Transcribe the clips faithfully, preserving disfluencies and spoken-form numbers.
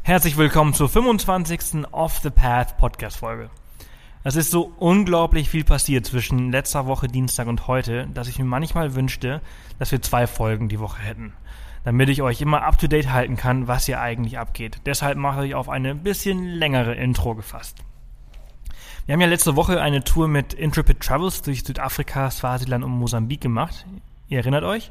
Herzlich willkommen zur fünfundzwanzigsten Off the Path Podcast-Folge. Es ist so unglaublich viel passiert zwischen letzter Woche Dienstag und heute, dass ich mir manchmal wünschte, dass wir zwei Folgen die Woche hätten, damit ich euch immer up-to-date halten kann, was hier eigentlich abgeht. Deshalb mache ich auf eine bisschen längere Intro gefasst. Wir haben ja letzte Woche eine Tour mit Intrepid Travels durch Südafrika, Swasiland und Mosambik gemacht. Ihr erinnert euch?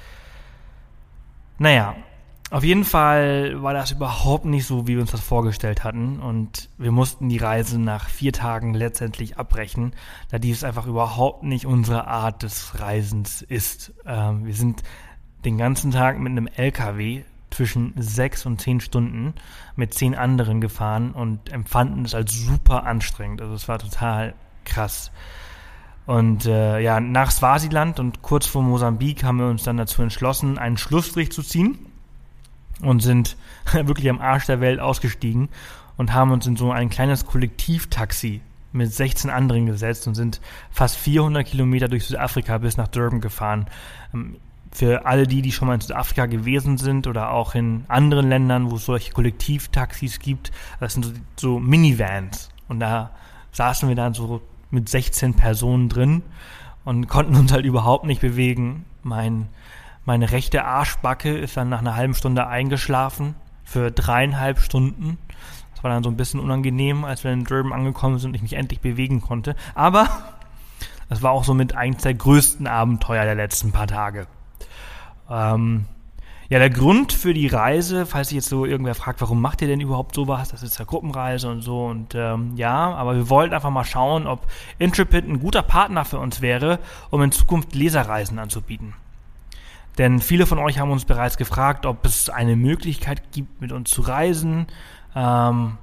Naja, auf jeden Fall war das überhaupt nicht so, wie wir uns das vorgestellt hatten, und wir mussten die Reise nach vier Tagen letztendlich abbrechen, da dies einfach überhaupt nicht unsere Art des Reisens ist. Ähm, wir sind den ganzen Tag mit einem L K W zwischen sechs und zehn Stunden mit zehn anderen gefahren und empfanden es als super anstrengend. Also es war total krass. Und äh, ja, nach Swasiland und kurz vor Mosambik haben wir uns dann dazu entschlossen, einen Schlussstrich zu ziehen und sind wirklich am Arsch der Welt ausgestiegen und haben uns in so ein kleines Kollektivtaxi mit sechzehn anderen gesetzt und sind fast vierhundert Kilometer durch Südafrika bis nach Durban gefahren. Für alle die, die schon mal in Südafrika gewesen sind oder auch in anderen Ländern, wo es solche Kollektivtaxis gibt, das sind so, so Minivans. Und da saßen wir dann so mit sechzehn Personen drin und konnten uns halt überhaupt nicht bewegen. Mein Meine rechte Arschbacke ist dann nach einer halben Stunde eingeschlafen für dreieinhalb Stunden. Das war dann so ein bisschen unangenehm, als wir in Durban angekommen sind und ich mich endlich bewegen konnte. Aber das war auch so mit eins der größten Abenteuer der letzten paar Tage. Ähm, ja, der Grund für die Reise, falls sich jetzt so irgendwer fragt, warum macht ihr denn überhaupt sowas? Das ist ja Gruppenreise und so. Und ähm, ja, aber wir wollten einfach mal schauen, ob Intrepid ein guter Partner für uns wäre, um in Zukunft Leserreisen anzubieten. Denn viele von euch haben uns bereits gefragt, ob es eine Möglichkeit gibt, mit uns zu reisen. Ähm,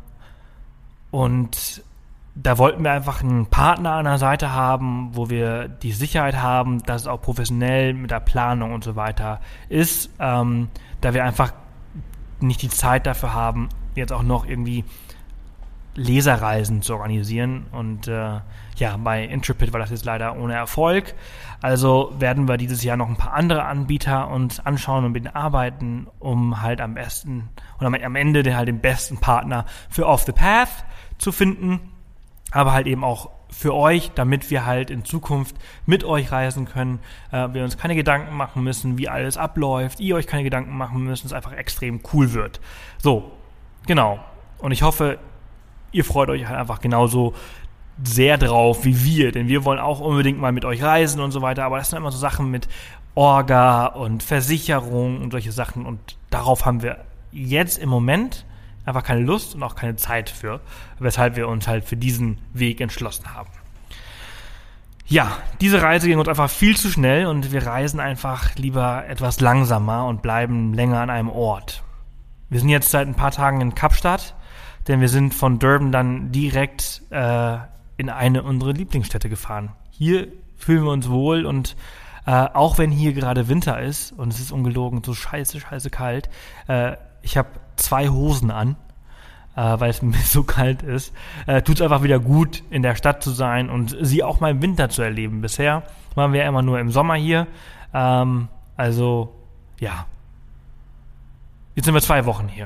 und da wollten wir einfach einen Partner an der Seite haben, wo wir die Sicherheit haben, dass es auch professionell mit der Planung und so weiter ist. Ähm, da wir einfach nicht die Zeit dafür haben, jetzt auch noch irgendwie Leserreisen zu organisieren. Und äh, ja, bei Intrepid war das jetzt leider ohne Erfolg. Also werden wir dieses Jahr noch ein paar andere Anbieter uns anschauen und mit denen arbeiten, um halt am besten und am Ende den, halt den besten Partner für Off the Path zu finden, aber halt eben auch für euch, damit wir halt in Zukunft mit euch reisen können, äh, wir uns keine Gedanken machen müssen, wie alles abläuft, ihr euch keine Gedanken machen müsst, es einfach extrem cool wird. So, genau. Und ich hoffe, ihr freut euch halt einfach genauso sehr drauf wie wir, denn wir wollen auch unbedingt mal mit euch reisen und so weiter, aber das sind immer so Sachen mit Orga und Versicherung und solche Sachen, und darauf haben wir jetzt im Moment einfach keine Lust und auch keine Zeit für, weshalb wir uns halt für diesen Weg entschlossen haben. Ja, diese Reise ging uns einfach viel zu schnell und wir reisen einfach lieber etwas langsamer und bleiben länger an einem Ort. Wir sind jetzt seit ein paar Tagen in Kapstadt, denn wir sind von Durban dann direkt äh, in eine unserer Lieblingsstädte gefahren. Hier fühlen wir uns wohl, und äh, auch wenn hier gerade Winter ist und es ist ungelogen so scheiße, scheiße kalt, äh, ich habe zwei Hosen an, äh, weil es mir so kalt ist, äh, tut es einfach wieder gut, in der Stadt zu sein und sie auch mal im Winter zu erleben. Bisher waren wir ja immer nur im Sommer hier, ähm, also ja, jetzt sind wir zwei Wochen hier.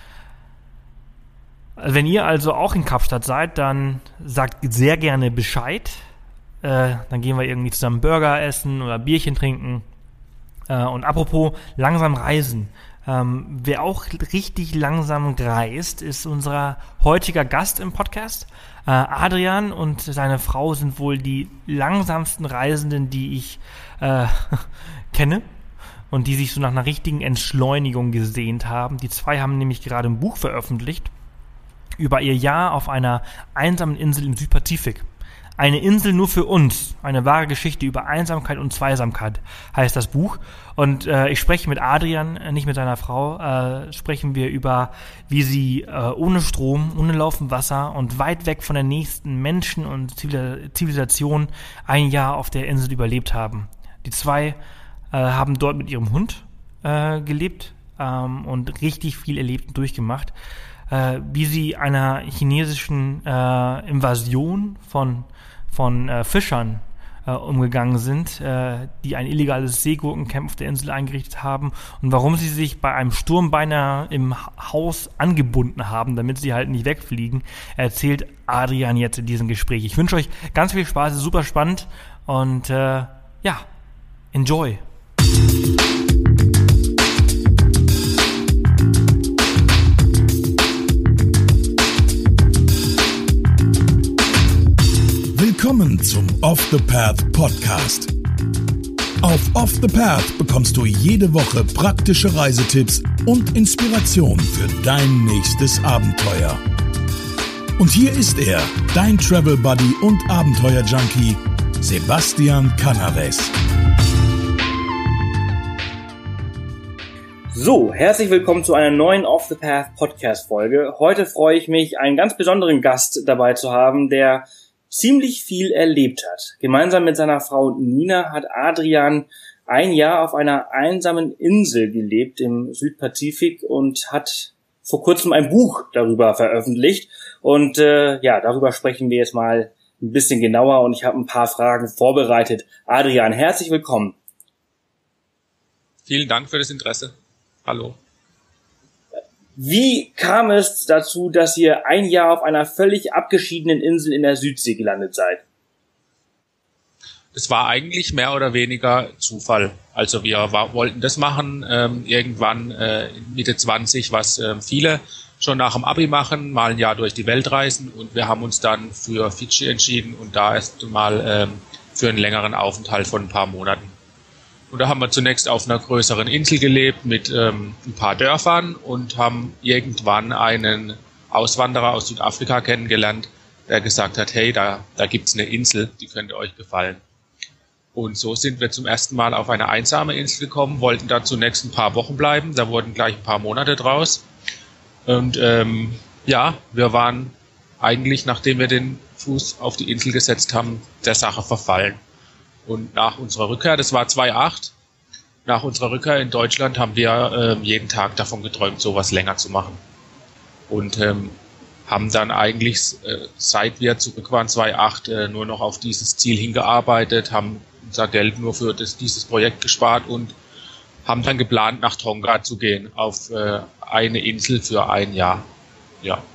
Wenn ihr also auch in Kapstadt seid, dann sagt sehr gerne Bescheid. Äh, dann gehen wir irgendwie zusammen Burger essen oder Bierchen trinken. Äh, und apropos langsam reisen. Ähm, wer auch richtig langsam reist, ist unser heutiger Gast im Podcast. Äh, Adrian und seine Frau sind wohl die langsamsten Reisenden, die ich äh, kenne. Und die sich so nach einer richtigen Entschleunigung gesehnt haben. Die zwei haben nämlich gerade ein Buch veröffentlicht über ihr Jahr auf einer einsamen Insel im Südpazifik. Eine Insel nur für uns. Eine wahre Geschichte über Einsamkeit und Zweisamkeit heißt das Buch. Und äh, ich spreche mit Adrian, äh, nicht mit seiner Frau, äh, sprechen wir über, wie sie äh, ohne Strom, ohne laufend Wasser und weit weg von der nächsten Menschen und Zivilisation ein Jahr auf der Insel überlebt haben. Die zwei äh, haben dort mit ihrem Hund äh, gelebt ähm, und richtig viel erlebt und durchgemacht. Äh, wie sie einer chinesischen äh, Invasion von, von äh, Fischern äh, umgegangen sind, äh, die ein illegales Seegurkencamp auf der Insel eingerichtet haben und warum sie sich bei einem Sturm beinahe im Haus angebunden haben, damit sie halt nicht wegfliegen, erzählt Adrian jetzt in diesem Gespräch. Ich wünsche euch ganz viel Spaß, es ist super spannend und äh, ja, enjoy! Willkommen zum Off the Path Podcast. Auf Off the Path bekommst du jede Woche praktische Reisetipps und Inspiration für dein nächstes Abenteuer. Und hier ist er, dein Travel Buddy und Abenteuer-Junkie, Sebastian Canaves. So, herzlich willkommen zu einer neuen Off the Path Podcast-Folge. Heute freue ich mich, einen ganz besonderen Gast dabei zu haben, der ziemlich viel erlebt hat. Gemeinsam mit seiner Frau Nina hat Adrian ein Jahr auf einer einsamen Insel gelebt im Südpazifik und hat vor kurzem ein Buch darüber veröffentlicht. Und äh, ja, darüber sprechen wir jetzt mal ein bisschen genauer und ich habe ein paar Fragen vorbereitet. Adrian, herzlich willkommen. Vielen Dank für das Interesse. Hallo. Wie kam es dazu, dass ihr ein Jahr auf einer völlig abgeschiedenen Insel in der Südsee gelandet seid? Das war eigentlich mehr oder weniger Zufall. Also wir war, wollten das machen, ähm, irgendwann äh, Mitte zwanzig, was äh, viele schon nach dem Abi machen, mal ein Jahr durch die Welt reisen und wir haben uns dann für Fidschi entschieden und da erst mal ähm, für einen längeren Aufenthalt von ein paar Monaten. Und da haben wir zunächst auf einer größeren Insel gelebt mit ähm, ein paar Dörfern und haben irgendwann einen Auswanderer aus Südafrika kennengelernt, der gesagt hat, hey, da, da gibt's eine Insel, die könnte euch gefallen. Und so sind wir zum ersten Mal auf eine einsame Insel gekommen, wollten da zunächst ein paar Wochen bleiben, da wurden gleich ein paar Monate draus. Und ähm, ja, wir waren eigentlich, nachdem wir den Fuß auf die Insel gesetzt haben, der Sache verfallen. Und nach unserer Rückkehr, das war zweitausendacht, nach unserer Rückkehr in Deutschland haben wir ähm, jeden Tag davon geträumt, sowas länger zu machen. Und ähm, haben dann eigentlich, äh, seit wir zurück waren, zweitausendacht, äh, nur noch auf dieses Ziel hingearbeitet, haben unser Geld nur für das, dieses Projekt gespart und haben dann geplant, nach Tonga zu gehen, auf äh, eine Insel für ein Jahr. Ja.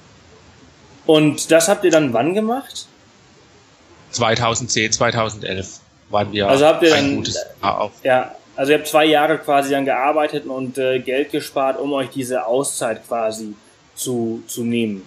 Und das habt ihr dann wann gemacht? zweitausendzehn, zweitausendelf waren wir also habt ihr ein dann, gutes Jahr auf. Ja, also ihr habt zwei Jahre quasi dann gearbeitet und äh, Geld gespart, um euch diese Auszeit quasi zu, zu nehmen.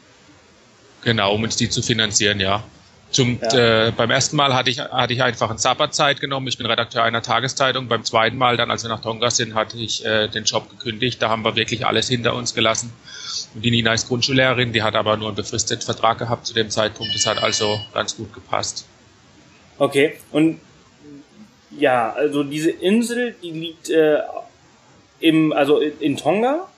Genau, um uns die zu finanzieren, ja. Zum, Ja. äh, beim ersten Mal hatte ich, hatte ich einfach eine Sabbatzeit genommen. Ich bin Redakteur einer Tageszeitung. Beim zweiten Mal, dann als wir nach Tonga sind, hatte ich äh, den Job gekündigt. Da haben wir wirklich alles hinter uns gelassen. Und die Nina ist Grundschullehrerin, die hat aber nur einen befristeten Vertrag gehabt zu dem Zeitpunkt. Das hat also ganz gut gepasst. Okay, und ja, also diese Insel, die liegt äh, im, also in, in Tonga?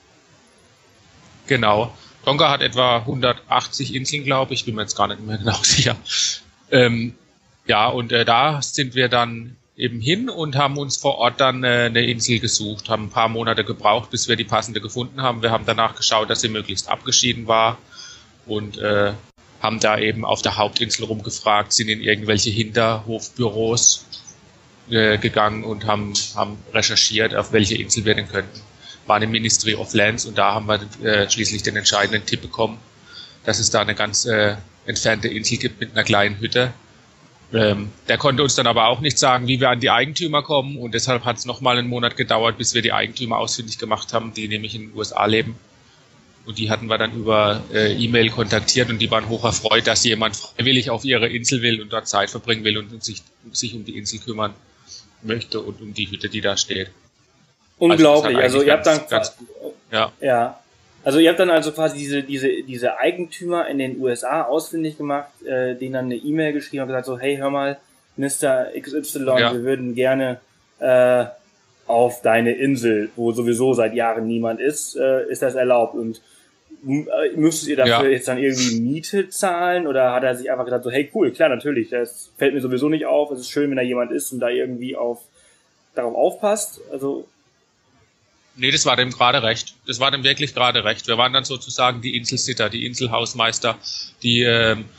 Genau. Tonga hat etwa hundertachtzig Inseln, glaube ich. Bin mir jetzt gar nicht mehr genau sicher. Ähm, ja, und äh, da sind wir dann eben hin und haben uns vor Ort dann äh, eine Insel gesucht, haben ein paar Monate gebraucht, bis wir die passende gefunden haben. Wir haben danach geschaut, dass sie möglichst abgeschieden war und äh, haben da eben auf der Hauptinsel rumgefragt, sind in irgendwelche Hinterhofbüros äh, gegangen und haben, haben recherchiert, auf welche Insel wir denn könnten. Waren im Ministry of Lands und da haben wir äh, schließlich den entscheidenden Tipp bekommen, dass es da eine ganz äh, entfernte Insel gibt mit einer kleinen Hütte. Ähm, der konnte uns dann aber auch nicht sagen, wie wir an die Eigentümer kommen und deshalb hat es nochmal einen Monat gedauert, bis wir die Eigentümer ausfindig gemacht haben, die nämlich in den U S A leben. Und die hatten wir dann über äh, E-Mail kontaktiert und die waren hoch erfreut, dass jemand freiwillig auf ihre Insel will und dort Zeit verbringen will und sich, sich um die Insel kümmern möchte und um die Hütte, die da steht. Unglaublich, also, also ihr ganz, habt dann ganz, ja. ja, also ihr habt dann also quasi diese diese diese Eigentümer in den U S A ausfindig gemacht, äh, denen dann eine E-Mail geschrieben und gesagt so, hey, hör mal, Mister X Y, Ja. wir würden gerne äh, auf deine Insel, wo sowieso seit Jahren niemand ist, äh, ist das erlaubt und äh, müsstet ihr dafür Ja. jetzt dann irgendwie Miete zahlen oder hat er sich einfach gesagt so, hey cool, klar, natürlich, das fällt mir sowieso nicht auf, es ist schön, wenn da jemand ist und da irgendwie auf darauf aufpasst, also Nee, das war dem gerade recht. Das war dem wirklich gerade recht. Wir waren dann sozusagen die Inselsitter, die Inselhausmeister, die ähm,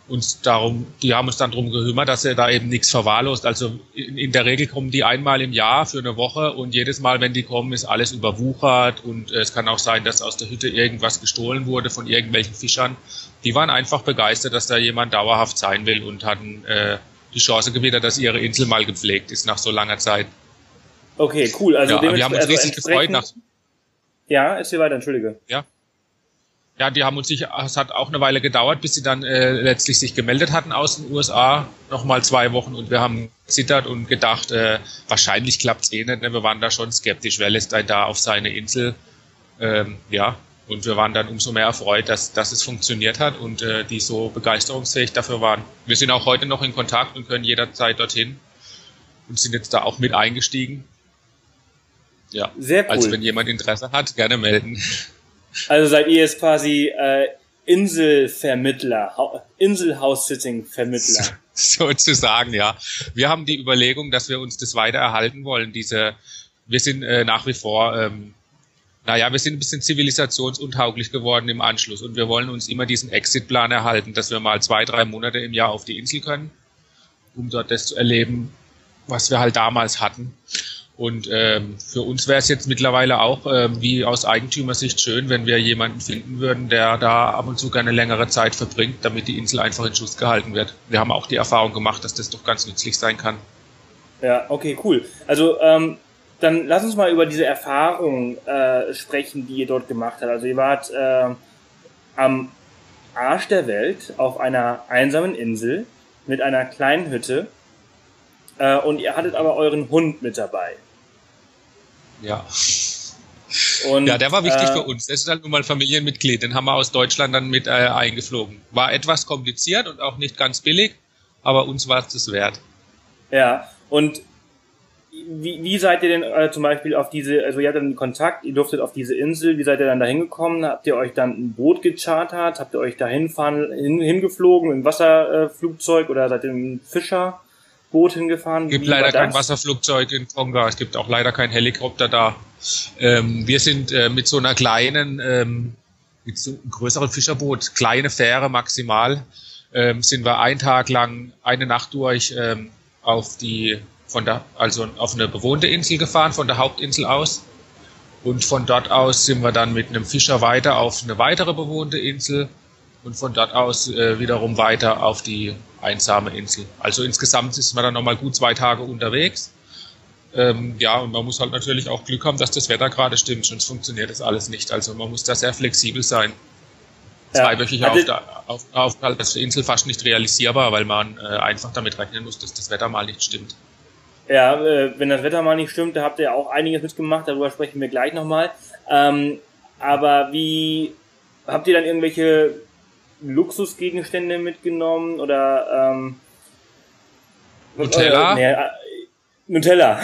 uns darum, die haben uns dann darum gekümmert, dass er da eben nichts verwahrlost. Also in, in der Regel kommen die einmal im Jahr für eine Woche und jedes Mal, wenn die kommen, ist alles überwuchert und äh, es kann auch sein, dass aus der Hütte irgendwas gestohlen wurde von irgendwelchen Fischern. Die waren einfach begeistert, dass da jemand dauerhaft sein will und hatten äh, die Chance gewittert, dass ihre Insel mal gepflegt ist nach so langer Zeit. Okay, cool. Also ja, wir haben uns also riesig gefreut. Nach ja, erzähl weiter, entschuldige. Ja. Ja, die haben uns sich, es hat auch eine Weile gedauert, bis sie dann äh, letztlich sich gemeldet hatten aus den U S A, nochmal zwei Wochen, und wir haben gezittert und gedacht, äh, wahrscheinlich klappt's eh nicht, ne? Wir waren da schon skeptisch, wer lässt einen da auf seine Insel, ähm, ja, und wir waren dann umso mehr erfreut, dass, dass es funktioniert hat und äh, die so begeisterungsfähig dafür waren. Wir sind auch heute noch in Kontakt und können jederzeit dorthin und sind jetzt da auch mit eingestiegen. Ja, sehr cool. Also wenn jemand Interesse hat, gerne melden. Also seid ihr jetzt quasi äh, Inselvermittler, ha- Insel-House-Sitting-Vermittler. Sozusagen, ja. Wir haben die Überlegung, dass wir uns das weiter erhalten wollen. Diese, wir sind äh, nach wie vor, ähm, naja, wir sind ein bisschen zivilisationsuntauglich geworden im Anschluss und wir wollen uns immer diesen Exit-Plan erhalten, dass wir mal zwei, drei Monate im Jahr auf die Insel können, um dort das zu erleben, was wir halt damals hatten. Und ähm, für uns wäre es jetzt mittlerweile auch ähm, wie aus Eigentümersicht schön, wenn wir jemanden finden würden, der da ab und zu gerne längere Zeit verbringt, damit die Insel einfach in Schuss gehalten wird. Wir haben auch die Erfahrung gemacht, dass das doch ganz nützlich sein kann. Ja, okay, cool. Also ähm, dann lass uns mal über diese Erfahrung äh, sprechen, die ihr dort gemacht habt. Also ihr wart äh, am Arsch der Welt auf einer einsamen Insel mit einer kleinen Hütte äh, und ihr hattet aber euren Hund mit dabei. Ja. Und, ja, der war wichtig äh, für uns. Das ist halt nun mal Familienmitglied. Den haben wir aus Deutschland dann mit äh, eingeflogen. War etwas kompliziert und auch nicht ganz billig, aber uns war es das wert. Ja, und wie, wie seid ihr denn äh, zum Beispiel auf diese, also ihr hattet einen Kontakt, ihr durftet auf diese Insel, wie seid ihr dann da hingekommen? Habt ihr euch dann ein Boot gechartert? Habt ihr euch da hinfahren, hin, hingeflogen, im Wasserflugzeug, oder seid ihr im Fischer? Boot hingefahren? Es gibt leider kein Wasserflugzeug in Tonga, es gibt auch leider kein Helikopter da. Ähm, wir sind äh, mit so einer kleinen, ähm, mit so einem größeren Fischerboot, kleine Fähre maximal, ähm, sind wir einen Tag lang, eine Nacht durch ähm, auf die, von der, also auf eine bewohnte Insel gefahren, von der Hauptinsel aus. Und von dort aus sind wir dann mit einem Fischer weiter auf eine weitere bewohnte Insel. Und von dort aus äh, wiederum weiter auf die einsame Insel. Also insgesamt ist man dann nochmal gut zwei Tage unterwegs. Ähm, ja, und man muss halt natürlich auch Glück haben, dass das Wetter gerade stimmt, sonst funktioniert das alles nicht. Also man muss da sehr flexibel sein. Ja. Zweiwöchiger auf der, auf, auf der Insel fast nicht realisierbar, weil man äh, einfach damit rechnen muss, dass das Wetter mal nicht stimmt. Ja, äh, wenn das Wetter mal nicht stimmt, da habt ihr auch einiges mitgemacht, darüber sprechen wir gleich nochmal. Ähm, aber wie, habt ihr dann irgendwelche Luxusgegenstände mitgenommen oder ähm, Nutella? Äh, nee, äh, Nutella.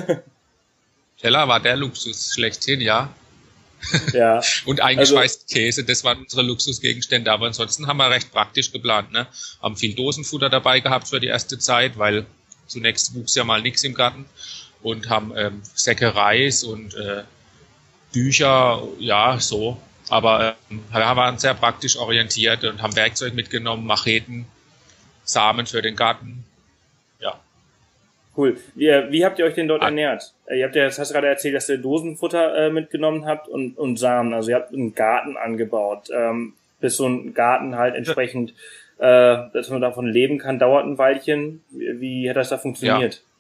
Nutella war der Luxus schlechthin, ja. Ja. Und eingeschweißt also, Käse, das waren unsere Luxusgegenstände, aber ansonsten haben wir recht praktisch geplant, ne? Haben viel Dosenfutter dabei gehabt für die erste Zeit, weil zunächst wuchs ja mal nichts im Garten, und haben ähm, Säcke Reis und äh, Bücher, ja, so. Aber ähm, wir waren sehr praktisch orientiert und haben Werkzeug mitgenommen, Macheten, Samen für den Garten. Ja. Cool. Wie, wie habt ihr euch denn dort ah. ernährt? Ihr habt ja, das hast du gerade erzählt, dass ihr Dosenfutter äh, mitgenommen habt und, und Samen. Also ihr habt einen Garten angebaut. Ähm, bis so ein Garten halt entsprechend, äh, dass man davon leben kann, dauert ein Weilchen. Wie, wie hat das da funktioniert? Ja.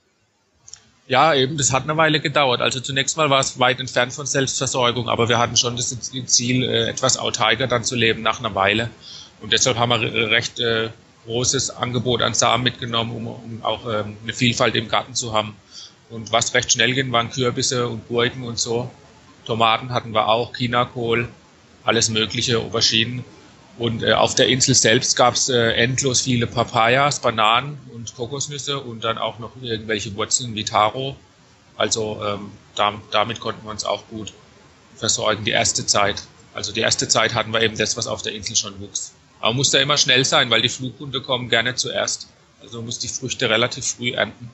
Ja, eben, das hat eine Weile gedauert. Also zunächst mal war es weit entfernt von Selbstversorgung, aber wir hatten schon das Ziel, etwas autarker dann zu leben nach einer Weile. Und deshalb haben wir recht äh, großes Angebot an Samen mitgenommen, um, um auch ähm, eine Vielfalt im Garten zu haben. Und was recht schnell ging, waren Kürbisse und Gurken und so. Tomaten hatten wir auch, Chinakohl, alles mögliche, Auberginen. Und äh, auf der Insel selbst gab es äh, endlos viele Papayas, Bananen und Kokosnüsse und dann auch noch irgendwelche Wurzeln wie Taro. Also ähm, da, damit konnten wir uns auch gut versorgen, die erste Zeit. Also die erste Zeit hatten wir eben das, was auf der Insel schon wuchs. Aber man muss da immer schnell sein, weil die Flughunde kommen gerne zuerst. Also man muss die Früchte relativ früh ernten.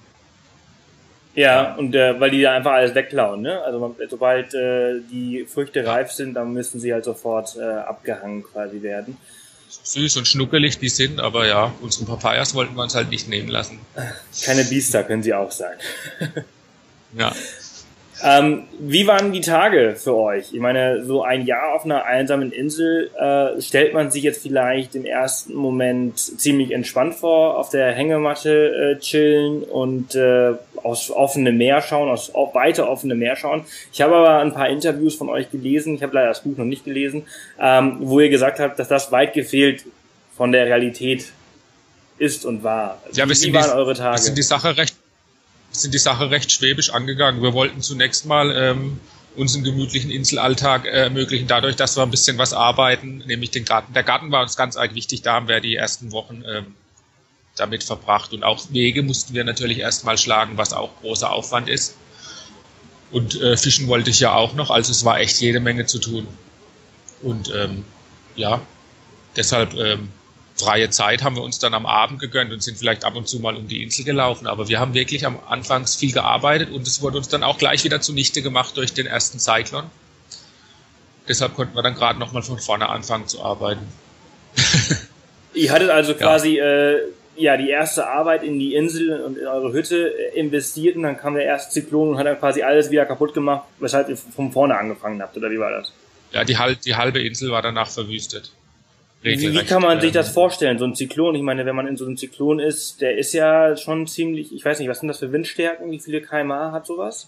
Ja, und äh, weil die da einfach alles wegklauen, ne? Also man, sobald äh, die Früchte reif sind, dann müssen sie halt sofort äh, abgehangen quasi werden. süß und schnuckelig die sind, aber ja, unsere Papayas wollten wir uns halt nicht nehmen lassen. Keine Biester können sie auch sein. Ja. Ähm, wie waren die Tage für euch? Ich meine, so ein Jahr auf einer einsamen Insel äh, stellt man sich jetzt vielleicht im ersten Moment ziemlich entspannt vor, auf der Hängematte äh, chillen und äh, aufs offene Meer schauen, aufs weite offene Meer schauen. Ich habe aber ein paar Interviews von euch gelesen, ich habe leider das Buch noch nicht gelesen, ähm, wo ihr gesagt habt, dass das weit gefehlt von der Realität ist und war. Ja, wie, wie waren die, eure Tage? Wir sind die Sache recht sind die Sache recht schwäbisch angegangen. Wir wollten zunächst mal ähm, unseren gemütlichen Inselalltag ermöglichen, dadurch, dass wir ein bisschen was arbeiten, nämlich den Garten. Der Garten war uns ganz arg wichtig, da haben wir die ersten Wochen ähm, damit verbracht. Und auch Wege mussten wir natürlich erstmal schlagen, was auch großer Aufwand ist. Und äh, fischen wollte ich ja auch noch, also es war echt jede Menge zu tun. Und ähm, ja, deshalb ähm, freie Zeit haben wir uns dann am Abend gegönnt und sind vielleicht ab und zu mal um die Insel gelaufen. Aber wir haben wirklich am Anfang viel gearbeitet und es wurde uns dann auch gleich wieder zunichte gemacht durch den ersten Zyklon. Deshalb konnten wir dann gerade nochmal von vorne anfangen zu arbeiten. Ihr hattet also quasi ja. Äh, ja die erste Arbeit in die Insel und in eure Hütte investiert und dann kam der erste Zyklon und hat dann quasi alles wieder kaputt gemacht, weshalb ihr von vorne angefangen habt, oder wie war das? Ja, die, die halbe Insel war danach verwüstet. Wie, wie kann man sich das vorstellen, so ein Zyklon? Ich meine, wenn man in so einem Zyklon ist, der ist ja schon ziemlich, ich weiß nicht, was sind das für Windstärken? Wie viele Kilometer pro Stunde hat sowas?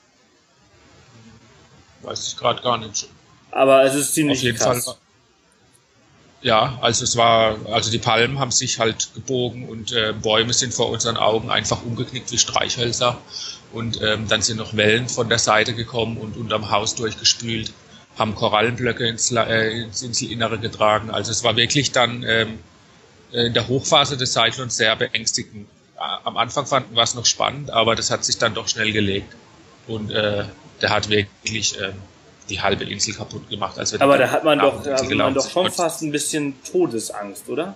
Weiß ich gerade gar nicht. Aber es ist ziemlich Auf jeden krass. Fall. Ja, also es war, also die Palmen haben sich halt gebogen und äh, Bäume sind vor unseren Augen einfach umgeknickt wie Streichhölzer und ähm, dann sind noch Wellen von der Seite gekommen und unterm Haus durchgespült. Haben Korallenblöcke ins, äh, ins Inselinnere getragen. Also es war wirklich dann ähm, in der Hochphase des Cyclones sehr beängstigend. Am Anfang fanden wir es noch spannend, aber das hat sich dann doch schnell gelegt. Und äh, der hat wirklich äh, die halbe Insel kaputt gemacht. Als wir aber da hat man doch, da hat man doch schon fast ein bisschen Todesangst, oder?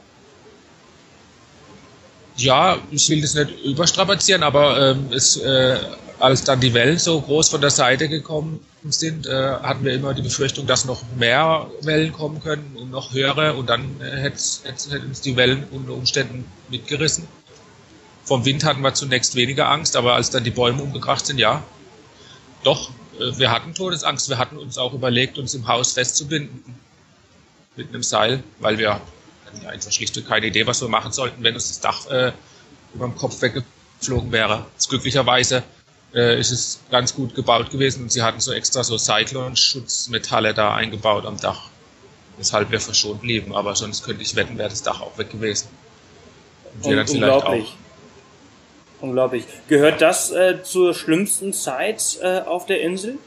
Ja, ich will das nicht überstrapazieren, aber ähm, es, äh, als dann die Wellen so groß von der Seite gekommen sind, äh, hatten wir immer die Befürchtung, dass noch mehr Wellen kommen können und noch höhere und dann äh, hätte hätt uns die Wellen unter Umständen mitgerissen. Vom Wind hatten wir zunächst weniger Angst, aber als dann die Bäume umgekracht sind, ja, doch, äh, wir hatten Todesangst. Wir hatten uns auch überlegt, uns im Haus festzubinden mit einem Seil, weil wir hatten ja einfach schlichtweg keine Idee, was wir machen sollten, wenn uns das Dach äh, über dem Kopf weggeflogen wäre. Jetzt glücklicherweise äh, ist es ganz gut gebaut gewesen und sie hatten so extra so Cyclone-Schutzmetalle da eingebaut am Dach, weshalb wir verschont blieben, aber sonst könnte ich wetten, wäre das Dach auch weg gewesen. Und wir dann vielleicht auch. Unglaublich. Gehört das äh, zur schlimmsten Zeit äh, auf der Insel?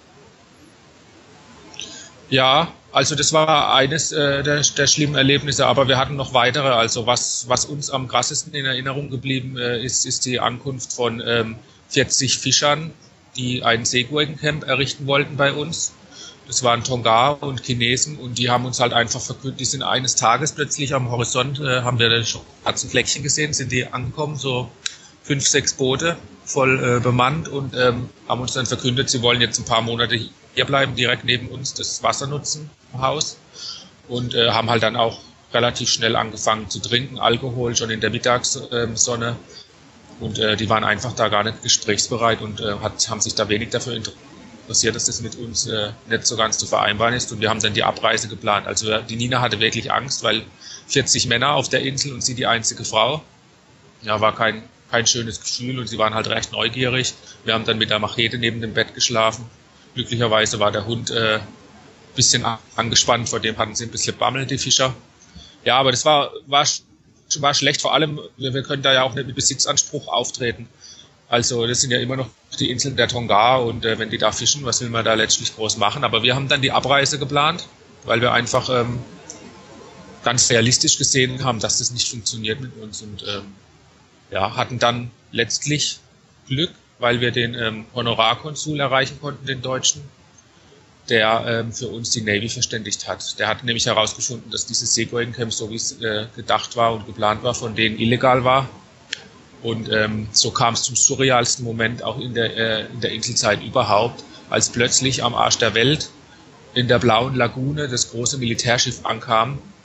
Ja, also das war eines äh, der, der schlimmen Erlebnisse, aber wir hatten noch weitere. Also was, was uns am krassesten in Erinnerung geblieben äh, ist, ist die Ankunft von ähm, vierzig Fischern, die ein Seegurkencamp errichten wollten bei uns. Das waren Tongaer und Chinesen und die haben uns halt einfach verkündet, die sind eines Tages plötzlich am Horizont, äh, haben wir das schwarze Fleckchen gesehen, sind die angekommen, so fünf, sechs Boote voll äh, bemannt und ähm, haben uns dann verkündet, sie wollen jetzt ein paar Monate hier bleiben, direkt neben uns das Wasser nutzen im Haus und äh, haben halt dann auch relativ schnell angefangen zu trinken, Alkohol schon in der Mittagssonne und äh, die waren einfach da gar nicht gesprächsbereit und äh, hat, haben sich da wenig dafür interessiert, dass das mit uns äh, nicht so ganz zu vereinbaren ist und wir haben dann die Abreise geplant. Also wir, die Nina hatte wirklich Angst, weil vierzig Männer auf der Insel und sie die einzige Frau, ja, war kein kein schönes Gefühl und sie waren halt recht neugierig. Wir haben dann mit der Machete neben dem Bett geschlafen. Glücklicherweise war der Hund ein äh, bisschen angespannt, vor dem hatten sie ein bisschen Bammel, die Fischer. Ja, aber das war, war, war schlecht, vor allem, wir, wir können da ja auch nicht mit Besitzanspruch auftreten. Also das sind ja immer noch die Inseln der Tongaer und äh, wenn die da fischen, was will man da letztlich groß machen? Aber wir haben dann die Abreise geplant, weil wir einfach ähm, ganz realistisch gesehen haben, dass das nicht funktioniert mit uns und ähm, ja, hatten dann letztlich Glück, weil wir den ähm, Honorarkonsul erreichen konnten, den Deutschen, der ähm, für uns die Navy verständigt hat. Der hat nämlich herausgefunden, dass dieses Seegurkencamp, so wie es äh, gedacht war und geplant war, von denen illegal war. Und ähm, so kam es zum surrealsten Moment auch in der, äh, in der Inselzeit überhaupt, als plötzlich am Arsch der Welt in der blauen Lagune das große Militärschiff ankam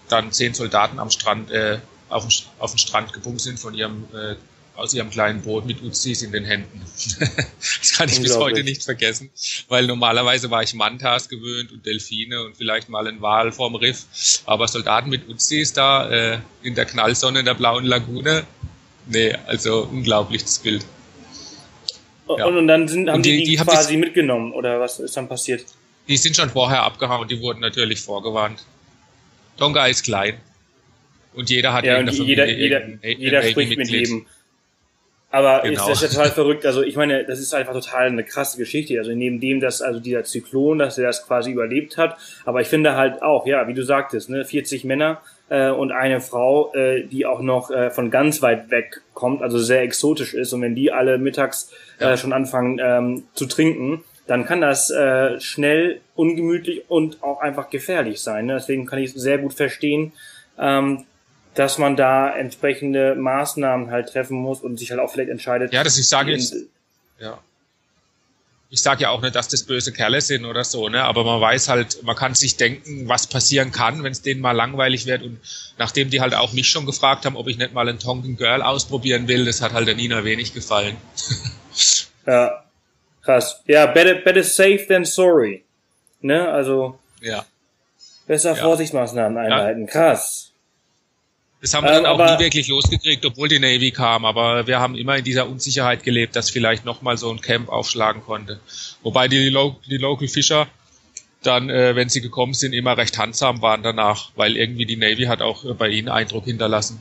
dann zehn Soldaten am Strand, äh, auf den, auf den Strand gepumpt sind von ihrem, äh, aus ihrem kleinen Boot mit Uzis in den Händen. Das kann ich bis heute nicht vergessen, weil normalerweise war ich Mantas gewöhnt und Delfine und vielleicht mal ein Wal vorm Riff, aber Soldaten mit Uzis da äh, in der Knallsonne in der blauen Lagune, nee, also unglaubliches Bild. Ja. Und, und dann sind, haben und die, die, die, die quasi die, mitgenommen, oder was ist dann passiert? Die sind schon vorher abgehauen, die wurden natürlich vorgewarnt. Tonga ist klein und jeder hat ja, in der Familie jeder, jeder, jeder spricht mit jedem. Aber genau. ist das ja total verrückt. Also ich meine, das ist einfach total eine krasse Geschichte. Also neben dem, dass also dieser Zyklon, dass er das quasi überlebt hat. Aber ich finde halt auch, ja, wie du sagtest, ne, vierzig Männer äh, und eine Frau, äh, die auch noch äh, von ganz weit weg kommt, also sehr exotisch ist. Und wenn die alle mittags ja. äh, schon anfangen ähm, zu trinken, dann kann das äh, schnell, ungemütlich und auch einfach gefährlich sein. Ne? Deswegen kann ich sehr gut verstehen, ähm, dass man da entsprechende Maßnahmen halt treffen muss und sich halt auch vielleicht entscheidet. Ja, das ich sage jetzt, ja. Ich sage ja auch nicht, dass das böse Kerle sind oder so, ne, aber man weiß halt, man kann sich denken, was passieren kann, wenn es denen mal langweilig wird, und nachdem die halt auch mich schon gefragt haben, ob ich nicht mal ein Tongan Girl ausprobieren will, das hat halt der Nina wenig gefallen. Ja, krass. Ja, better, better safe than sorry. Ne, also. Ja. Besser ja. Vorsichtsmaßnahmen einleiten. Ja. Krass. Das haben wir dann ähm, auch nie wirklich losgekriegt, obwohl die Navy kam, aber wir haben immer in dieser Unsicherheit gelebt, dass vielleicht nochmal so ein Camp aufschlagen konnte. Wobei die, Lo- die Local Fischer dann, äh, wenn sie gekommen sind, immer recht handsam waren danach, weil irgendwie die Navy hat auch bei ihnen Eindruck hinterlassen.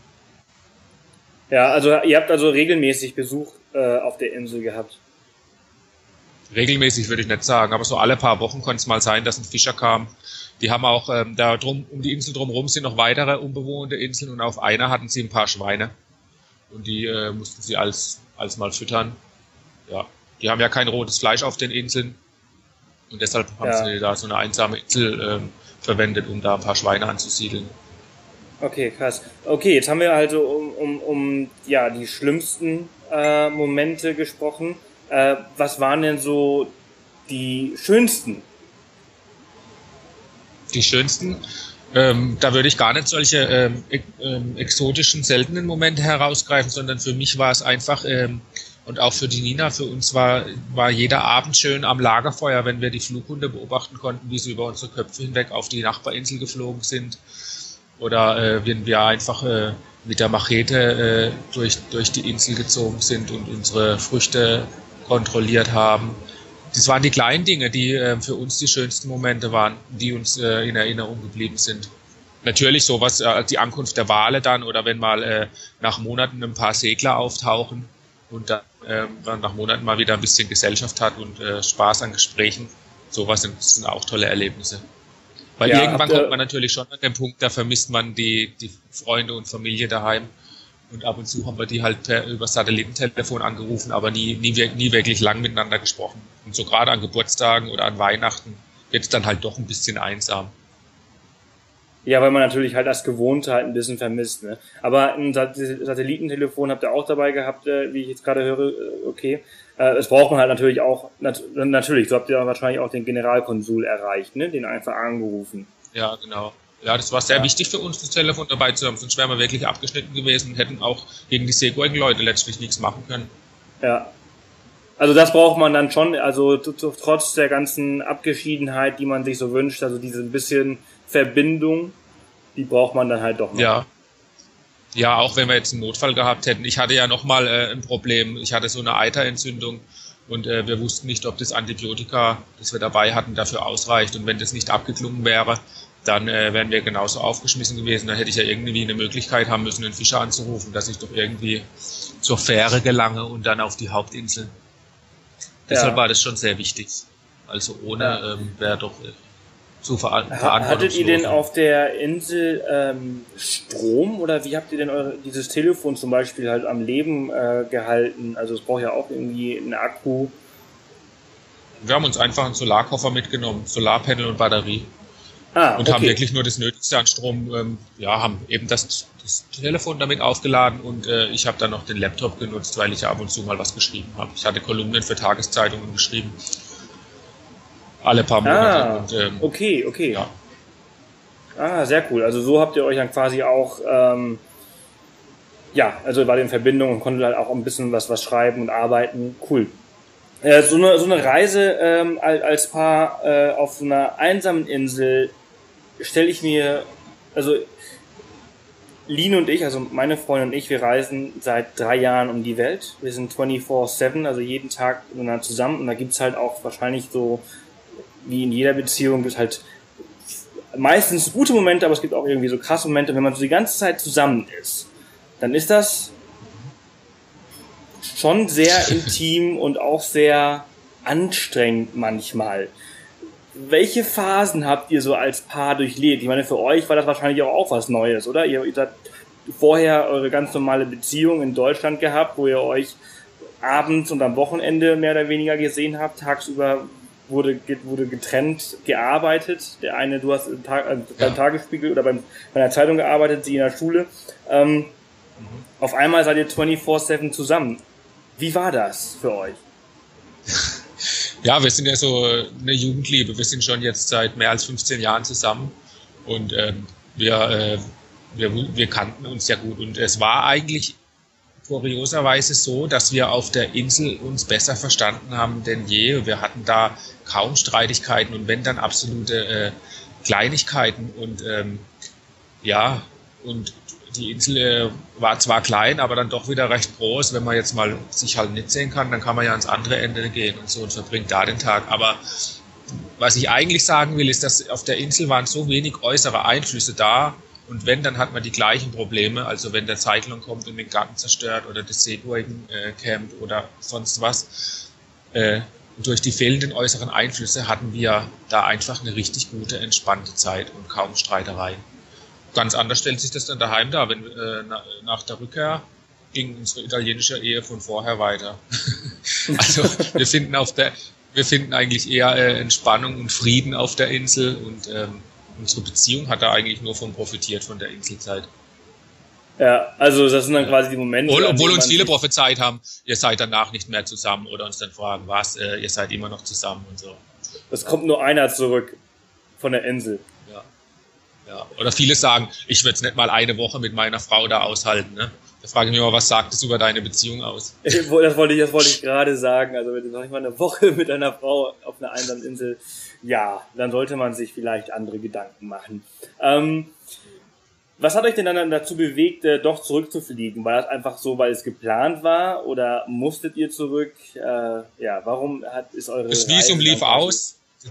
Ja, also ihr habt also regelmäßig Besuch äh, auf der Insel gehabt? Regelmäßig würde ich nicht sagen, aber so alle paar Wochen konnte es mal sein, dass ein Fischer kam. Die haben auch, ähm, da drum, um die Insel drumherum sind noch weitere unbewohnte Inseln, und auf einer hatten sie ein paar Schweine. Und die äh, mussten sie als, als mal füttern. Ja, die haben ja kein rotes Fleisch auf den Inseln. Und deshalb haben ja. sie da so eine einsame Insel ähm, verwendet, um da ein paar Schweine anzusiedeln. Okay, krass. Okay, jetzt haben wir also um, um, um ja, die schlimmsten äh, Momente gesprochen. Äh, was waren denn so die schönsten? Die schönsten, ähm, da würde ich gar nicht solche ähm, e- ähm, exotischen, seltenen Momente herausgreifen, sondern für mich war es einfach, ähm, und auch für die Nina, für uns war, war jeder Abend schön am Lagerfeuer, wenn wir die Flughunde beobachten konnten, wie sie über unsere Köpfe hinweg auf die Nachbarinsel geflogen sind, oder äh, wenn wir einfach äh, mit der Machete äh, durch, durch die Insel gezogen sind und unsere Früchte kontrolliert haben. Das waren die kleinen Dinge, die äh, für uns die schönsten Momente waren, die uns äh, in Erinnerung geblieben sind. Natürlich sowas, äh, die Ankunft der Wale dann, oder wenn mal äh, nach Monaten ein paar Segler auftauchen und dann äh, man nach Monaten mal wieder ein bisschen Gesellschaft hat und äh, Spaß an Gesprächen. Sowas sind, sind auch tolle Erlebnisse. Weil ja, irgendwann kommt man natürlich schon an den Punkt, da vermisst man die, die Freunde und Familie daheim. Und ab und zu haben wir die halt per, über Satellitentelefon angerufen, aber nie, nie, nie wirklich lang miteinander gesprochen. Und so gerade an Geburtstagen oder an Weihnachten wird es dann halt doch ein bisschen einsam. Ja, weil man natürlich halt das Gewohnte halt ein bisschen vermisst, ne? Aber ein Satellitentelefon habt ihr auch dabei gehabt, wie ich jetzt gerade höre, okay. Das braucht man halt natürlich auch, nat- natürlich, so habt ihr wahrscheinlich auch den Generalkonsul erreicht, ne? Den einfach angerufen. Ja, genau. Ja, das war sehr ja. wichtig für uns, das Telefon dabei zu haben, sonst wären wir wirklich abgeschnitten gewesen und hätten auch gegen die Seeguigen-Leute letztlich nichts machen können. Ja. Also das braucht man dann schon, also t- t- trotz der ganzen Abgeschiedenheit, die man sich so wünscht, also diese ein bisschen Verbindung, die braucht man dann halt doch noch. Ja. Ja, auch wenn wir jetzt einen Notfall gehabt hätten. Ich hatte ja nochmal äh, ein Problem, ich hatte so eine Eiterentzündung und äh, wir wussten nicht, ob das Antibiotika, das wir dabei hatten, dafür ausreicht, und wenn das nicht abgeklungen wäre, dann äh, wären wir genauso aufgeschmissen gewesen. Dann hätte ich ja irgendwie eine Möglichkeit haben müssen, einen Fischer anzurufen, dass ich doch irgendwie zur Fähre gelange und dann auf die Hauptinsel. Deshalb ja. war das schon sehr wichtig. Also ohne ja. ähm, wäre doch äh, zu ver- verantwortungslos. Hattet ihr denn auf der Insel ähm, Strom, oder wie habt ihr denn eure, dieses Telefon zum Beispiel halt am Leben äh, gehalten? Also es braucht ja auch irgendwie einen Akku. Wir haben uns einfach einen Solarkoffer mitgenommen, Solarpanel und Batterie. Ah, und okay. haben wirklich nur das Nötigste an Strom, ähm, ja, haben eben das, das Telefon damit aufgeladen, und äh, ich habe dann noch den Laptop genutzt, weil ich ja ab und zu mal was geschrieben habe. Ich hatte Kolumnen für Tageszeitungen geschrieben. Alle paar Monate. Ah, und, ähm, okay, okay. Ja. Ah, sehr cool. Also so habt ihr euch dann quasi auch, ähm, ja, also war in Verbindung und konntet halt auch ein bisschen was, was schreiben und arbeiten. Cool. Äh, so eine, so eine Reise ähm, als Paar äh, auf so einer einsamen Insel stelle ich mir, also Line und ich, also meine Freundin und ich, wir reisen seit drei Jahren um die Welt. Wir sind vierundzwanzig sieben, also jeden Tag miteinander zusammen. Und da gibt's halt auch wahrscheinlich so, wie in jeder Beziehung, gibt's halt meistens gute Momente, aber es gibt auch irgendwie so krasse Momente. Wenn man so die ganze Zeit zusammen ist, dann ist das schon sehr intim und auch sehr anstrengend manchmal. Welche Phasen habt ihr so als Paar durchlebt? Ich meine, für euch war das wahrscheinlich auch, auch was Neues, oder? Ihr, ihr habt vorher eure ganz normale Beziehung in Deutschland gehabt, wo ihr euch abends und am Wochenende mehr oder weniger gesehen habt. Tagsüber wurde, wurde getrennt gearbeitet. Der eine, du hast Tag, also beim ja. Tagesspiegel oder beim, bei der Zeitung gearbeitet, sie in der Schule. Ähm, mhm. Auf einmal seid ihr vierundzwanzig sieben zusammen. Wie war das für euch? Ja, wir sind ja so eine Jugendliebe. Wir sind schon jetzt seit mehr als fünfzehn Jahren zusammen und ähm, wir, äh, wir, wir kannten uns ja gut. Und es war eigentlich kurioserweise so, dass wir auf der Insel uns besser verstanden haben denn je. Wir hatten da kaum Streitigkeiten und wenn, dann absolute äh, Kleinigkeiten. Und ähm, ja, und die Insel äh, war zwar klein, aber dann doch wieder recht groß. Wenn man jetzt mal sich halt nicht sehen kann, dann kann man ja ans andere Ende gehen und so und verbringt da den Tag. Aber was ich eigentlich sagen will, ist, dass auf der Insel waren so wenig äußere Einflüsse da. Und wenn, dann hat man die gleichen Probleme. Also wenn der Zyklon kommt und den Garten zerstört oder das Seeburgen äh, campt oder sonst was. Äh, durch die fehlenden äußeren Einflüsse hatten wir da einfach eine richtig gute, entspannte Zeit und kaum Streitereien. Ganz anders stellt sich das dann daheim dar. Wenn, äh, nach der Rückkehr ging unsere italienische Ehe von vorher weiter. Also wir finden auf der, wir finden eigentlich eher äh, Entspannung und Frieden auf der Insel und ähm, unsere Beziehung hat da eigentlich nur von profitiert von der Inselzeit. Ja, also das sind dann quasi die Momente. Obwohl, obwohl uns viele prophezeit haben, ihr seid danach nicht mehr zusammen oder uns dann fragen, was, äh, ihr seid immer noch zusammen und so. Es kommt nur einer zurück von der Insel. Ja. Ja. Oder viele sagen, ich würde es nicht mal eine Woche mit meiner Frau da aushalten. Ne? Da frage ich mich mal, was sagt es über deine Beziehung aus? Das wollte ich, das wollte ich gerade sagen. Also wenn du noch nicht mal eine Woche mit einer Frau auf einer einsamen Insel, ja, dann sollte man sich vielleicht andere Gedanken machen. Ähm, was hat euch denn dann dazu bewegt, äh, doch zurückzufliegen? War das einfach so, weil es geplant war oder musstet ihr zurück? Äh, ja, warum hat, ist eure Das Visum lief aus.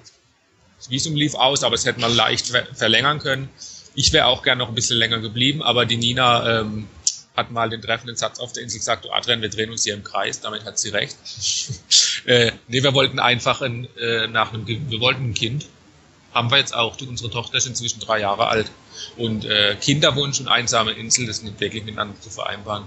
Das Visum lief aus, aber es hätte man leicht ver- verlängern können. Ich wäre auch gern noch ein bisschen länger geblieben, aber die Nina ähm, hat mal den treffenden Satz auf der Insel gesagt, du Adrian, wir drehen uns hier im Kreis, damit hat sie recht. äh, nee, wir wollten einfach ein, äh, nach einem, wir wollten ein Kind. Haben wir jetzt auch. Die, unsere Tochter ist inzwischen drei Jahre alt. Und äh, Kinderwunsch und einsame Insel, das ist nicht wirklich miteinander zu vereinbaren.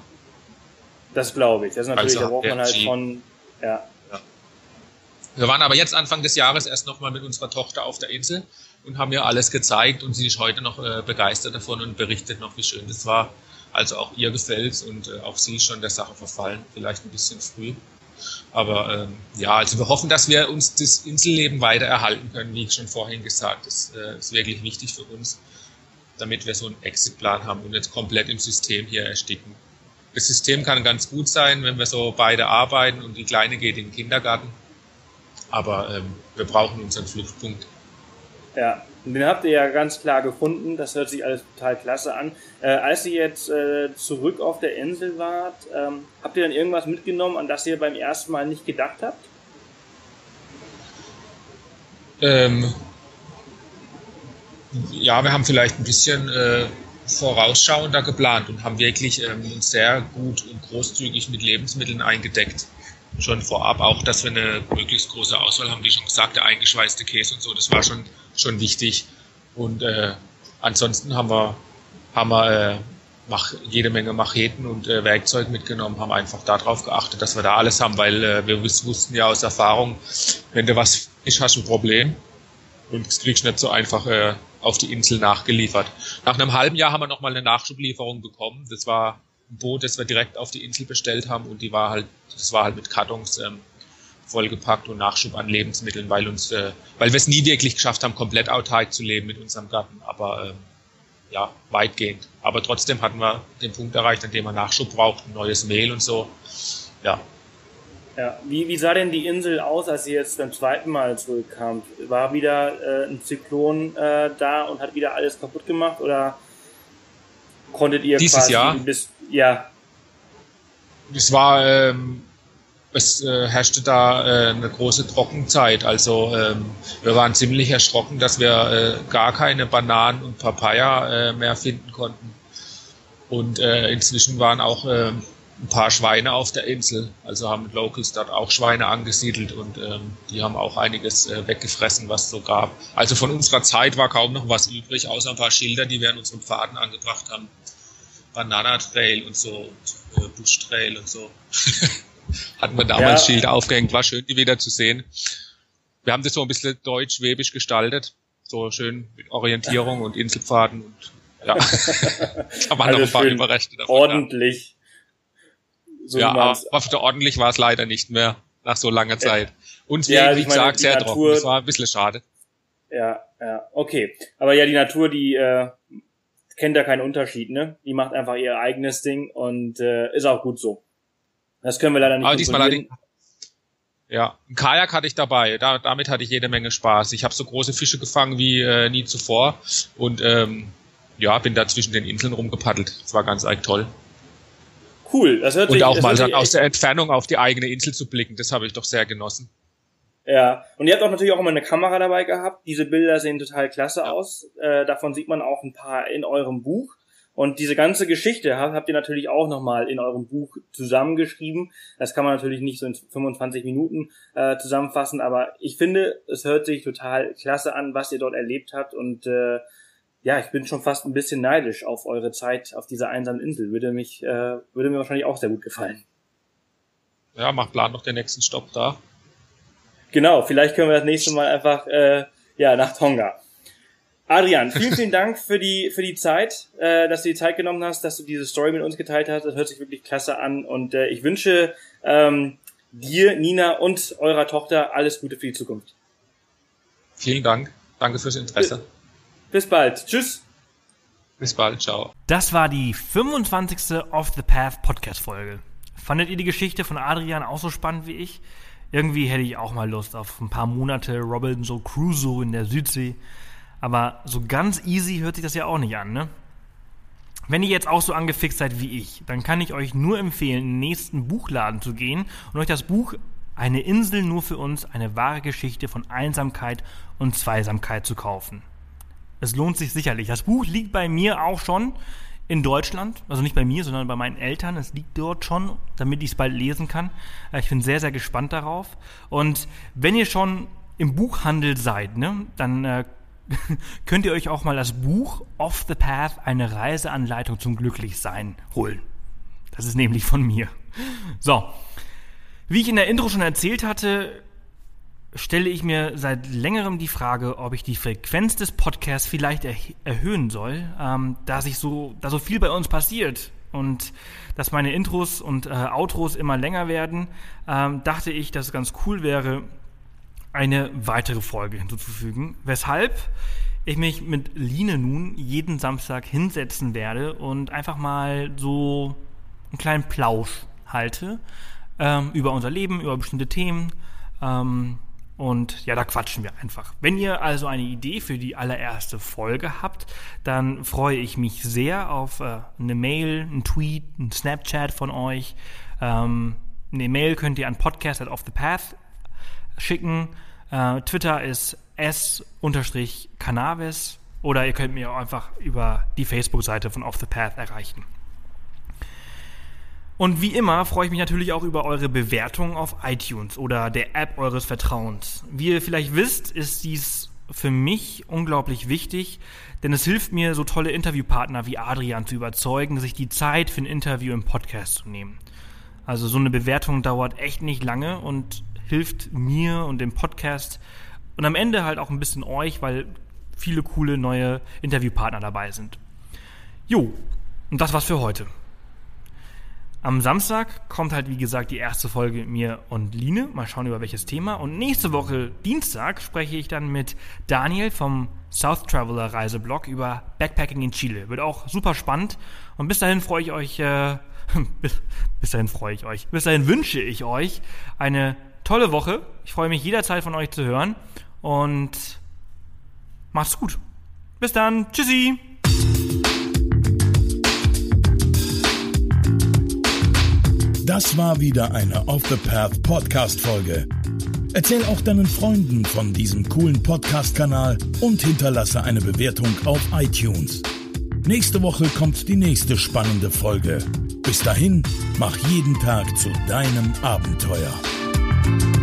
Das glaube ich. Das ist natürlich, also, da braucht man halt von, ja. ja. Wir waren aber jetzt Anfang des Jahres erst nochmal mit unserer Tochter auf der Insel und haben ihr alles gezeigt und sie ist heute noch äh, begeistert davon und berichtet noch, wie schön das war. Also auch ihr gefällt's und äh, auch sie ist schon der Sache verfallen, vielleicht ein bisschen früh. Aber ähm, ja, also wir hoffen, dass wir uns das Inselleben weiter erhalten können, wie ich schon vorhin gesagt. Das äh, ist wirklich wichtig für uns, damit wir so einen Exitplan haben und jetzt komplett im System hier ersticken. Das System kann ganz gut sein, wenn wir so beide arbeiten und die Kleine geht in den Kindergarten. Aber ähm, wir brauchen unseren Fluchtpunkt. Ja, und den habt ihr ja ganz klar gefunden. Das hört sich alles total klasse an. Äh, als ihr jetzt äh, zurück auf der Insel wart, ähm, habt ihr dann irgendwas mitgenommen, an das ihr beim ersten Mal nicht gedacht habt? Ähm, ja, wir haben vielleicht ein bisschen äh, vorausschauender geplant und haben wirklich ähm, uns sehr gut und großzügig mit Lebensmitteln eingedeckt. Schon vorab auch, dass wir eine möglichst große Auswahl haben, wie schon gesagt, der eingeschweißte Käse und so, das war schon schon wichtig. Und äh, ansonsten haben wir haben wir äh, mach, jede Menge Macheten und äh, Werkzeug mitgenommen, haben einfach darauf geachtet, dass wir da alles haben, weil äh, wir wussten ja aus Erfahrung, wenn du was nicht hast, ein Problem und das kriegst du nicht so einfach äh, auf die Insel nachgeliefert. Nach einem halben Jahr haben wir nochmal eine Nachschublieferung bekommen. Das war ein Boot, das wir direkt auf die Insel bestellt haben und die war halt, das war halt mit Kartons ähm, vollgepackt und Nachschub an Lebensmitteln, weil uns, äh, weil wir es nie wirklich geschafft haben, komplett autark zu leben mit unserem Garten, aber ähm, ja, weitgehend. Aber trotzdem hatten wir den Punkt erreicht, an dem wir Nachschub brauchten, neues Mehl und so. Ja. Ja, wie, wie sah denn die Insel aus, als ihr jetzt beim zweiten Mal zurückkamt? War wieder äh, ein Zyklon äh, da und hat wieder alles kaputt gemacht oder konntet ihr dieses quasi Jahr? bis ja. Es war ähm, es äh, herrschte da äh, eine große Trockenzeit. Also ähm, wir waren ziemlich erschrocken, dass wir äh, gar keine Bananen und Papaya äh, mehr finden konnten. Und äh, inzwischen waren auch äh, ein paar Schweine auf der Insel. Also haben Locals dort auch Schweine angesiedelt und ähm, die haben auch einiges äh, weggefressen, was es so gab. Also von unserer Zeit war kaum noch was übrig, außer ein paar Schilder, die wir an unseren Pfaden angebracht haben. Banana Trail und so, und, äh, Bush Trail und so. Hatten wir damals ja. Schilder aufgehängt, war schön, die wieder zu sehen. Wir haben das so ein bisschen deutsch-schwäbisch gestaltet, so schön mit Orientierung und Inselpfaden und ja, da waren also noch ein paar Überreste davon. Ordentlich. So ja, aber aber ordentlich war es leider nicht mehr nach so langer Zeit. Und ja, wie gesagt, sehr Natur, trocken. Das war ein bisschen schade. Ja, ja, okay. Aber ja, die Natur, die äh, kennt da keinen Unterschied, ne? Die macht einfach ihr eigenes Ding und äh, ist auch gut so. Das können wir leider nicht. Aber diesmal hatte ich, ja, ein Kajak hatte ich dabei. Da, damit hatte ich jede Menge Spaß. Ich habe so große Fische gefangen wie äh, nie zuvor und ähm, ja, bin da zwischen den Inseln rumgepaddelt. Das war ganz eigentlich toll. Cool. Das hört und sich, auch das mal hört dann sich aus der Entfernung auf die eigene Insel zu blicken. Das habe ich doch sehr genossen. Ja, und ihr habt auch natürlich auch immer eine Kamera dabei gehabt. Diese Bilder sehen total klasse ja. aus. Äh, davon sieht man auch ein paar in eurem Buch. Und diese ganze Geschichte habt, habt ihr natürlich auch nochmal in eurem Buch zusammengeschrieben. Das kann man natürlich nicht so in fünfundzwanzig Minuten äh, zusammenfassen, aber ich finde, es hört sich total klasse an, was ihr dort erlebt habt. Und äh, ja, ich bin schon fast ein bisschen neidisch auf eure Zeit auf dieser einsamen Insel. Würde mich, äh, würde mir wahrscheinlich auch sehr gut gefallen. Ja, mach Plan noch den nächsten Stopp da. Genau, vielleicht können wir das nächste Mal einfach äh, ja nach Tonga. Adrian, vielen, vielen Dank für die für die Zeit, äh, dass du die Zeit genommen hast, dass du diese Story mit uns geteilt hast. Das hört sich wirklich klasse an und äh, ich wünsche ähm, dir, Nina und eurer Tochter alles Gute für die Zukunft. Vielen Dank. Danke fürs Interesse. Bis bald. Tschüss. Bis bald. Ciao. Das war die fünfundzwanzigste Off the Path Podcast-Folge. Fandet ihr die Geschichte von Adrian auch so spannend wie ich? Irgendwie hätte ich auch mal Lust auf ein paar Monate Robinson Crusoe in der Südsee. Aber so ganz easy hört sich das ja auch nicht an, ne? Wenn ihr jetzt auch so angefixt seid wie ich, dann kann ich euch nur empfehlen, in den nächsten Buchladen zu gehen und euch das Buch Eine Insel nur für uns, eine wahre Geschichte von Einsamkeit und Zweisamkeit zu kaufen. Es lohnt sich sicherlich. Das Buch liegt bei mir auch schon in Deutschland, also nicht bei mir, sondern bei meinen Eltern. Es liegt dort schon, damit ich es bald lesen kann. Ich bin sehr, sehr gespannt darauf. Und wenn ihr schon im Buchhandel seid, ne, dann äh, könnt ihr euch auch mal das Buch Off the Path, eine Reiseanleitung zum Glücklichsein holen. Das ist nämlich von mir. So, wie ich in der Intro schon erzählt hatte, stelle ich mir seit längerem die Frage, ob ich die Frequenz des Podcasts vielleicht er- erhöhen soll, ähm, da sich so, da so viel bei uns passiert und dass meine Intros und äh, Outros immer länger werden, ähm, dachte ich, dass es ganz cool wäre, eine weitere Folge hinzuzufügen, weshalb ich mich mit Line nun jeden Samstag hinsetzen werde und einfach mal so einen kleinen Plausch halte ähm, über unser Leben, über bestimmte Themen ähm, und ja, da quatschen wir einfach. Wenn ihr also eine Idee für die allererste Folge habt, dann freue ich mich sehr auf äh, eine Mail, einen Tweet, einen Snapchat von euch. Ähm, eine Mail könnt ihr an podcast at off the path schicken. Uh, Twitter ist s-cannabis oder ihr könnt mir auch einfach über die Facebook-Seite von Off the Path erreichen. Und wie immer freue ich mich natürlich auch über eure Bewertung auf iTunes oder der App eures Vertrauens. Wie ihr vielleicht wisst, ist dies für mich unglaublich wichtig, denn es hilft mir, so tolle Interviewpartner wie Adrian zu überzeugen, sich die Zeit für ein Interview im Podcast zu nehmen. Also so eine Bewertung dauert echt nicht lange und hilft mir und dem Podcast und am Ende halt auch ein bisschen euch, weil viele coole neue Interviewpartner dabei sind. Jo, und das war's für heute. Am Samstag kommt halt, wie gesagt, die erste Folge mit mir und Line. Mal schauen, über welches Thema. Und nächste Woche, Dienstag, spreche ich dann mit Daniel vom South Traveler Reiseblog über Backpacking in Chile. Wird auch super spannend. Und bis dahin freue ich euch, äh, bis, bis dahin freue ich euch, bis dahin wünsche ich euch eine tolle Woche. Ich freue mich jederzeit von euch zu hören. Und macht's gut. Bis dann. Tschüssi. Das war wieder eine Off the Path Podcast-Folge. Erzähl auch deinen Freunden von diesem coolen Podcast-Kanal und hinterlasse eine Bewertung auf iTunes. Nächste Woche kommt die nächste spannende Folge. Bis dahin, mach jeden Tag zu deinem Abenteuer.